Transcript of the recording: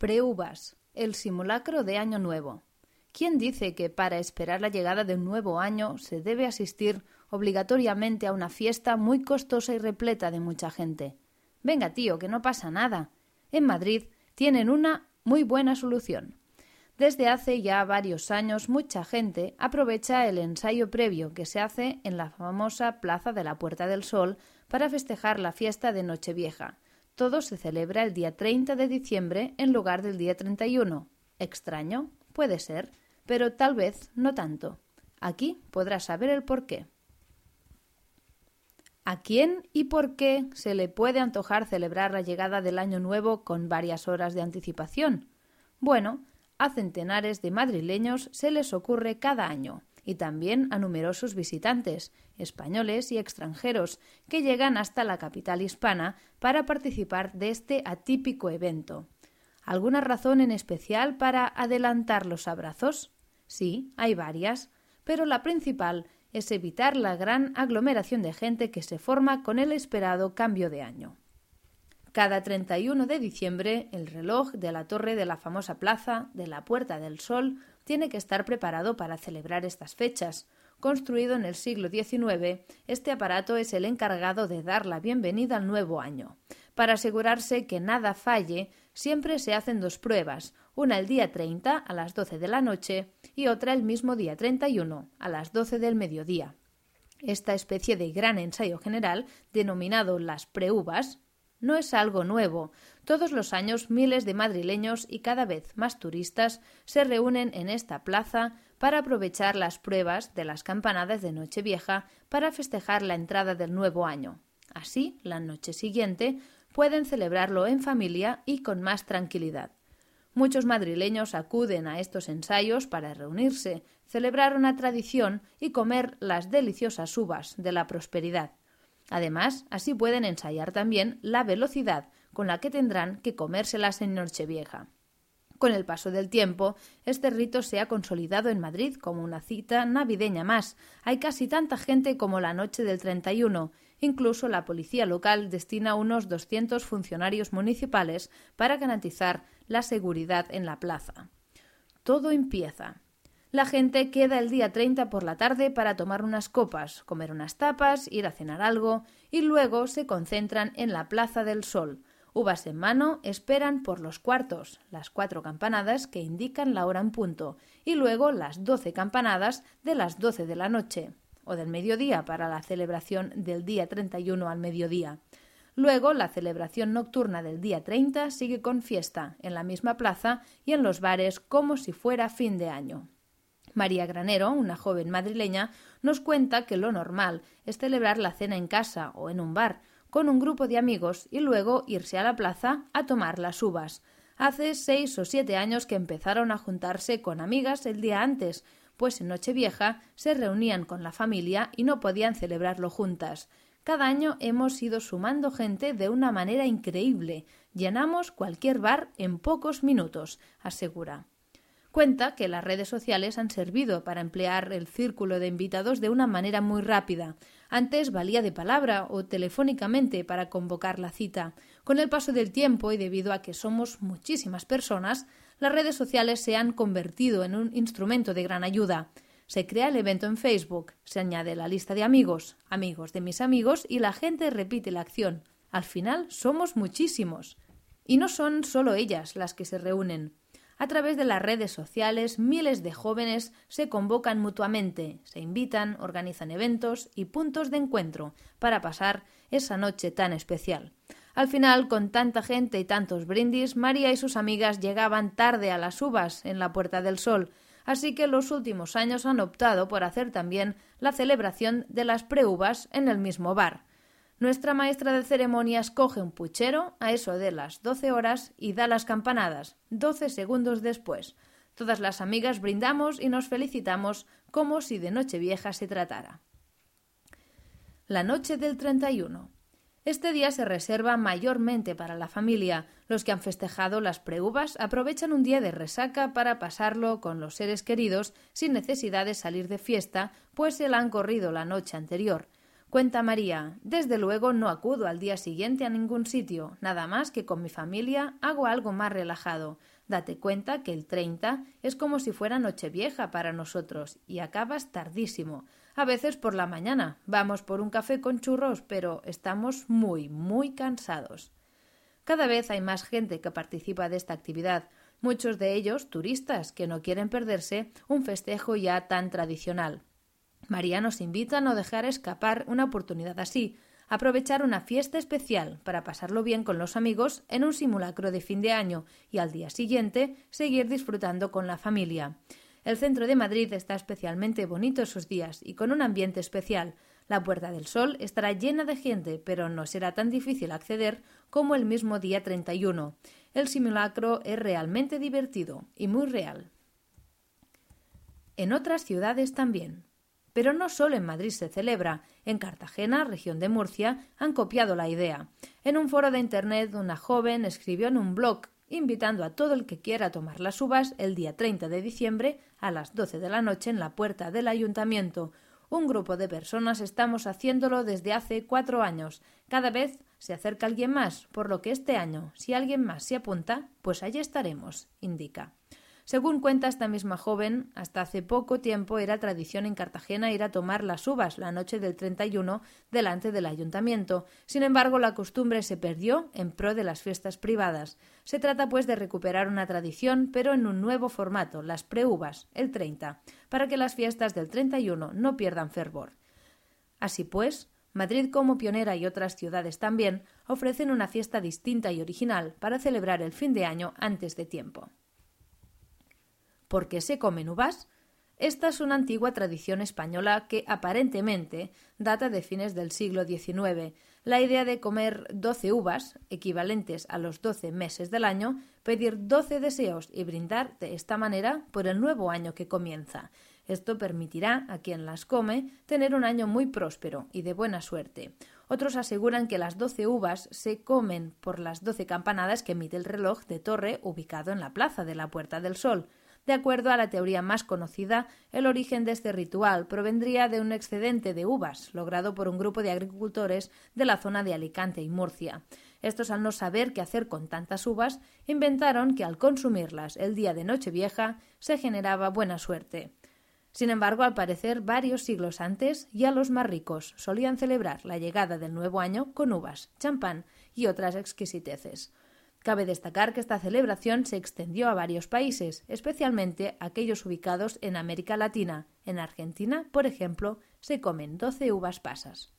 Preuvas, el simulacro de Año Nuevo. ¿Quién dice que para esperar la llegada de un nuevo año se debe asistir obligatoriamente a una fiesta muy costosa y repleta de mucha gente? Venga, tío, que no pasa nada. En Madrid tienen una muy buena solución. Desde hace ya varios años mucha gente aprovecha el ensayo previo que se hace en la famosa Plaza de la Puerta del Sol para festejar la fiesta de Nochevieja. Todo se celebra el día 30 de diciembre en lugar del día 31. ¿Extraño? Puede ser, pero tal vez no tanto. Aquí podrás saber el porqué. ¿A quién y por qué se le puede antojar celebrar la llegada del Año Nuevo con varias horas de anticipación? Bueno, a centenares de madrileños se les ocurre cada año, y también a numerosos visitantes, españoles y extranjeros, que llegan hasta la capital hispana para participar de este atípico evento. ¿Alguna razón en especial para adelantar los abrazos? Sí, hay varias, pero la principal es evitar la gran aglomeración de gente que se forma con el esperado cambio de año. Cada 31 de diciembre, el reloj de la torre de la famosa plaza de la Puerta del Sol tiene que estar preparado para celebrar estas fechas. Construido en el siglo XIX, este aparato es el encargado de dar la bienvenida al nuevo año. Para asegurarse que nada falle, siempre se hacen dos pruebas, una el día 30 a las 12 de la noche y otra el mismo día 31 a las 12 del mediodía. Esta especie de gran ensayo general, denominado las preuvas, no es algo nuevo. Todos los años miles de madrileños y cada vez más turistas se reúnen en esta plaza para aprovechar las pruebas de las campanadas de Nochevieja para festejar la entrada del nuevo año. Así, la noche siguiente, pueden celebrarlo en familia y con más tranquilidad. Muchos madrileños acuden a estos ensayos para reunirse, celebrar una tradición y comer las deliciosas uvas de la prosperidad. Además, así pueden ensayar también la velocidad con la que tendrán que comérselas en Nochevieja. Con el paso del tiempo, este rito se ha consolidado en Madrid como una cita navideña más. Hay casi tanta gente como la noche del 31. Incluso la policía local destina unos 200 funcionarios municipales para garantizar la seguridad en la plaza. Todo empieza. La gente queda el día 30 por la tarde para tomar unas copas, comer unas tapas, ir a cenar algo y luego se concentran en la Plaza del Sol. Uvas en mano, esperan por los cuartos, las 4 campanadas que indican la hora en punto, y luego las 12 campanadas de las 12 de la noche, o del mediodía para la celebración del día 31 al mediodía. Luego, la celebración nocturna del día 30 sigue con fiesta, en la misma plaza y en los bares como si fuera fin de año. María Granero, una joven madrileña, nos cuenta que lo normal es celebrar la cena en casa o en un bar, con un grupo de amigos y luego irse a la plaza a tomar las uvas. Hace 6 o 7 años que empezaron a juntarse con amigas el día antes, pues en Nochevieja se reunían con la familia y no podían celebrarlo juntas. Cada año hemos ido sumando gente de una manera increíble. Llenamos cualquier bar en pocos minutos, asegura. Cuenta que las redes sociales han servido para emplear el círculo de invitados de una manera muy rápida. Antes valía de palabra o telefónicamente para convocar la cita. Con el paso del tiempo y debido a que somos muchísimas personas, las redes sociales se han convertido en un instrumento de gran ayuda. Se crea el evento en Facebook, se añade la lista de amigos, amigos de mis amigos y la gente repite la acción. Al final somos muchísimos. Y no son solo ellas las que se reúnen. A través de las redes sociales, miles de jóvenes se convocan mutuamente, se invitan, organizan eventos y puntos de encuentro para pasar esa noche tan especial. Al final, con tanta gente y tantos brindis, María y sus amigas llegaban tarde a las uvas en la Puerta del Sol, así que los últimos años han optado por hacer también la celebración de las preuvas en el mismo bar. Nuestra maestra de ceremonias coge un puchero a eso de las 12 horas y da las campanadas, 12 segundos después. Todas las amigas brindamos y nos felicitamos como si de Nochevieja se tratara. La noche del 31. Este día se reserva mayormente para la familia. Los que han festejado las preuvas aprovechan un día de resaca para pasarlo con los seres queridos sin necesidad de salir de fiesta, pues se la han corrido la noche anterior. Cuenta María: desde luego no acudo al día siguiente a ningún sitio, nada más que con mi familia hago algo más relajado. Date cuenta que el 30 es como si fuera Nochevieja para nosotros y acabas tardísimo. A veces por la mañana vamos por un café con churros, pero estamos muy, muy cansados. Cada vez hay más gente que participa de esta actividad, muchos de ellos turistas que no quieren perderse un festejo ya tan tradicional. María nos invita a no dejar escapar una oportunidad así, aprovechar una fiesta especial para pasarlo bien con los amigos en un simulacro de fin de año y al día siguiente seguir disfrutando con la familia. El centro de Madrid está especialmente bonito esos días y con un ambiente especial. La Puerta del Sol estará llena de gente, pero no será tan difícil acceder como el mismo día 31. El simulacro es realmente divertido y muy real. En otras ciudades también. Pero no solo en Madrid se celebra. En Cartagena, región de Murcia, han copiado la idea. En un foro de internet, una joven escribió en un blog invitando a todo el que quiera tomar las uvas el día 30 de diciembre a las 12 de la noche en la puerta del ayuntamiento. Un grupo de personas estamos haciéndolo desde hace 4 años. Cada vez se acerca alguien más, por lo que este año, si alguien más se apunta, pues allí estaremos, indica. Según cuenta esta misma joven, hasta hace poco tiempo era tradición en Cartagena ir a tomar las uvas la noche del 31 delante del ayuntamiento. Sin embargo, la costumbre se perdió en pro de las fiestas privadas. Se trata, pues, de recuperar una tradición, pero en un nuevo formato, las preuvas, el 30, para que las fiestas del 31 no pierdan fervor. Así pues, Madrid como pionera y otras ciudades también ofrecen una fiesta distinta y original para celebrar el fin de año antes de tiempo. ¿Por qué se comen uvas? Esta es una antigua tradición española que aparentemente data de fines del siglo XIX. La idea de comer 12 uvas, equivalentes a los 12 meses del año, pedir 12 deseos y brindar de esta manera por el nuevo año que comienza. Esto permitirá a quien las come tener un año muy próspero y de buena suerte. Otros aseguran que las 12 uvas se comen por las 12 campanadas que emite el reloj de torre ubicado en la plaza de la Puerta del Sol. De acuerdo a la teoría más conocida, el origen de este ritual provendría de un excedente de uvas logrado por un grupo de agricultores de la zona de Alicante y Murcia. Estos, al no saber qué hacer con tantas uvas, inventaron que al consumirlas el día de Nochevieja se generaba buena suerte. Sin embargo, al parecer, varios siglos antes, ya los más ricos solían celebrar la llegada del nuevo año con uvas, champán y otras exquisiteces. Cabe destacar que esta celebración se extendió a varios países, especialmente aquellos ubicados en América Latina. En Argentina, por ejemplo, se comen 12 uvas pasas.